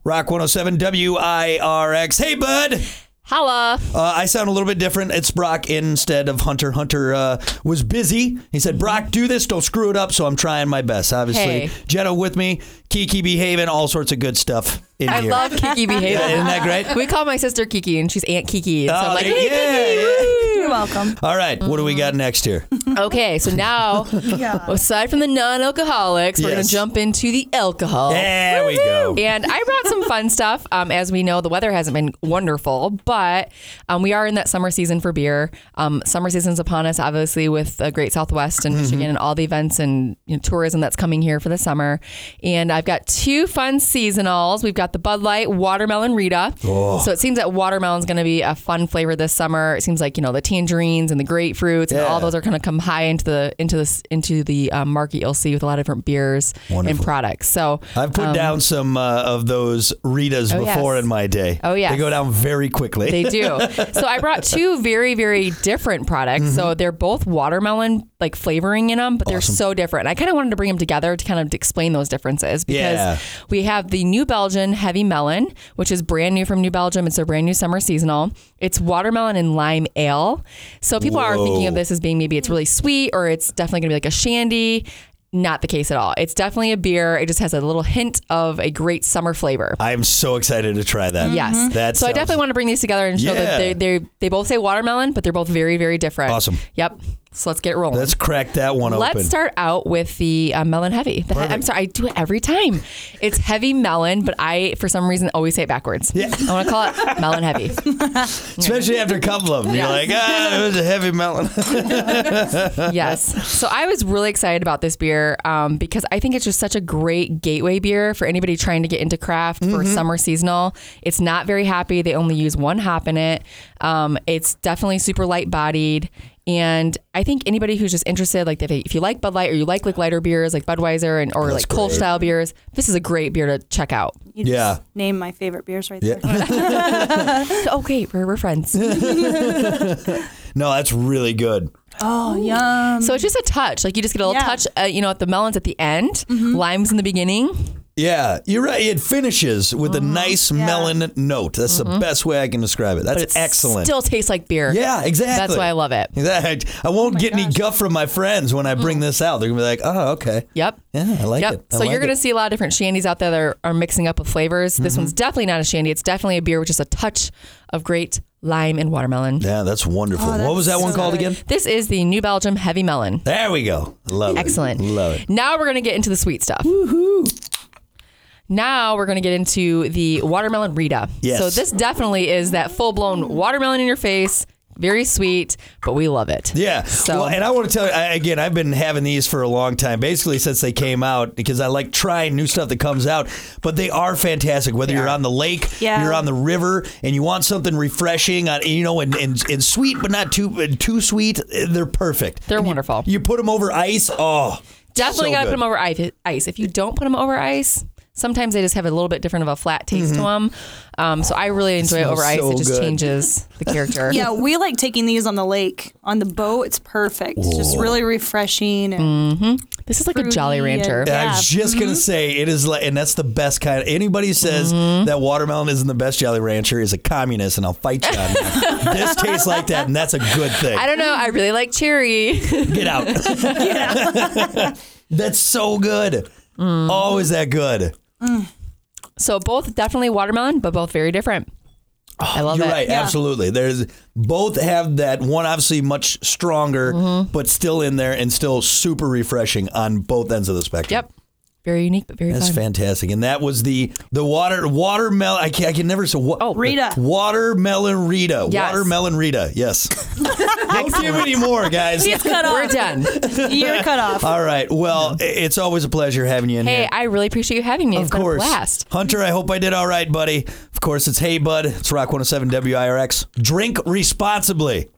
Rock 107 WIRX. Hey, bud. Holla. I sound a little bit different. It's Brock instead of Hunter. Hunter was busy. He said, Brock, do this. Don't screw it up. So I'm trying my best. Obviously, Hey. Jenna with me. Kiki behaving. All sorts of good stuff in I here. love Kiki behaving. Yeah, isn't that great? We call my sister Kiki, and she's Aunt Kiki. And so I'm like, yeah, hey, Kiki. yeah. You're welcome. All right. What do we got next here? Okay, so now, aside from the non-alcoholics, we're going Yes. to jump into the alcohol. There we go. And I brought some fun stuff. As we know, the weather hasn't been wonderful, but we are in that summer season for beer. Summer season's upon us, obviously, with the Great Southwest and Michigan and all the events and tourism that's coming here for the summer. And I've got two fun seasonals. We've got the Bud Light Watermelon Rita. Oh. So it seems that watermelon's going to be a fun flavor this summer. It seems like, the tangerines and the grapefruits and all those are going to come high into the market you'll see with a lot of different beers and products. So I've put down some of those Ritas before yes. in my day. Oh, yes. They go down very quickly. They do. So I brought two very, very different products. So they're both watermelon like flavoring in them, but they're so different. And I kind of wanted to bring them together to kind of explain those differences because we have the New Belgian Heavy Melon, which is brand new from New Belgium. It's a brand new summer seasonal. It's watermelon and lime ale. So people are thinking of this as being maybe it's really sweet or it's definitely going to be like a shandy. Not the case at all. It's definitely a beer. It just has a little hint of a great summer flavor. I'm so excited to try that. Yes. So I definitely want to bring these together and show that they both say watermelon, but they're both very, very different. Awesome. Yep. So let's get rolling. Let's crack that one open. Let's start out with the melon heavy. I'm sorry, I do it every time. It's heavy melon, but I, for some reason, always say it backwards. Yeah. I want to call it melon heavy. Especially after a couple of them. You're like, it was a heavy melon. Yes. So I was really excited about this beer because I think it's just such a great gateway beer for anybody trying to get into craft for summer seasonal. It's not very hoppy. They only use one hop in it. It's definitely super light bodied. And I think anybody who's just interested, like if you like Bud Light or you like lighter beers like Budweiser or like Kolsch style beers, this is a great beer to check out. You just name my favorite beers right there. Okay, we're friends. No, that's really good. Oh, yum. So it's just a touch. Like you just get a little touch, the melons at the end, limes in the beginning. Yeah, you're right. It finishes with a nice melon note. That's the best way I can describe it. That's excellent. Still tastes like beer. Yeah, exactly. That's why I love it. Exactly. I won't get any guff from my friends when I bring this out. They're going to be like, oh, okay. Yep. Yeah, I like it. So you're going to see a lot of different shandies out there that are mixing up with flavors. This one's definitely not a shandy. It's definitely a beer with just a touch of great lime and watermelon. Yeah, that's wonderful. What was that one called again? This is the New Belgium Heavy Melon. There we go. Love it. Excellent. Love it. Now we're going to get into the sweet stuff. Now we're going to get into the watermelon Rita. Yes. So this definitely is that full-blown watermelon in your face. Very sweet, but we love it. Yeah. So, well, and I want to tell you, again, I've been having these for a long time, basically since they came out, because I like trying new stuff that comes out. But they are fantastic, whether you're on the lake, you're on the river, and you want something refreshing, and sweet, but not too sweet. They're perfect. They're wonderful. You put them over ice. Oh, definitely so got to good. put them over ice. If you don't put them over ice, sometimes they just have a little bit different of a flat taste to them. So I really enjoy it over ice. so It just good. changes the character. Yeah, we like taking these on the lake. On the boat, it's perfect. It's just really refreshing. And This is like a Jolly Rancher. and- I was just gonna say it is, and that's the best kind. Anybody says that watermelon isn't the best Jolly Rancher is a communist, and I'll fight you on that. This tastes like that, and that's a good thing. I don't know. I really like cherry. Get out. That's so good. Oh, is that good? So both definitely watermelon, but both very different. I love You're it. right. Yeah. Absolutely. There's both have that one, obviously much stronger, but still in there and still super refreshing on both ends of the spectrum. Yep. Very unique, but very That's fun. fantastic. And that was the watermelon. I can never say Rita. Watermelon Rita. Yes. Watermelon Rita. Yes. Don't give any more, guys. He's cut off. We're done. You're cut off. All right. Well, it's always a pleasure having you in Hey, here. I really appreciate you having me. It's Of been a course. blast. Hunter, I hope I did all right, buddy. Of course, it's Hey Bud. It's Rock 107 WIRX. Drink responsibly.